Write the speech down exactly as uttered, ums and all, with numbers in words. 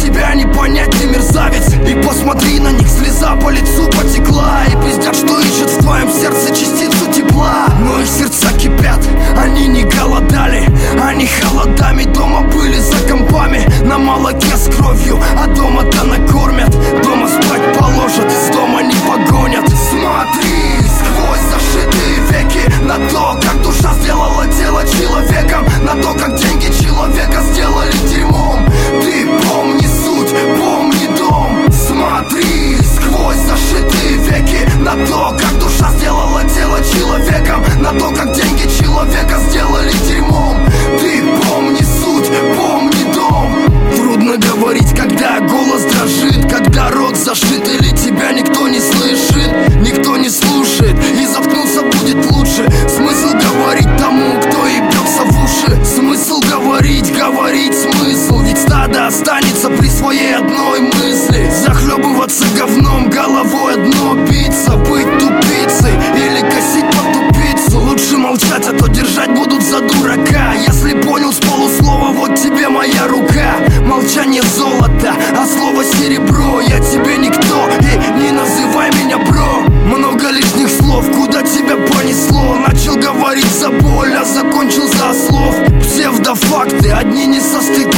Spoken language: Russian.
тебя не понять, ты мерзавец. И посмотри на них, слеза по лицу потекла, и пиздят, что ищут в твоем сердце частицу тепла. Но их сердца кипят, они не голодали, они холодами дома были за компами, на молоке с кровью, а дома-то накормят. Дома спать положат, с дома не погонят. Смотри сквозь зашитые веки на то, как душа сделала тело человеком, на то, как деньги человека сделали дерьмом. Ты помни суть, помни дом. Смотри сквозь зашитые веки на то, как душа сделала тело человеком, на то, как деньги человека сделали дерьмом. Ты помни суть, помни дом. Трудно говорить, когда голос дрожит, когда рот зашит или тебя никто не слышит, никто не слушает, и заткнуться будет лучше. Смысл говорить тому, кто ебется в уши. Смысл говорить, говорить смысл, ведь стадо останется при своей одной мысли. Захлебываться говном, головой одно биться, быть тупицей или косить под тупицу. Лучше молчать, а то держать будут за дурака. Если понял с полуслова, вот тебе моя рука. Молчание золото, а слово серебро. Я тебе никто, и не называй меня бро. Много лишних слов, куда тебя понесло. Начал говорить за боль, а закончил за слов. Псевдофакты, одни не состыковки.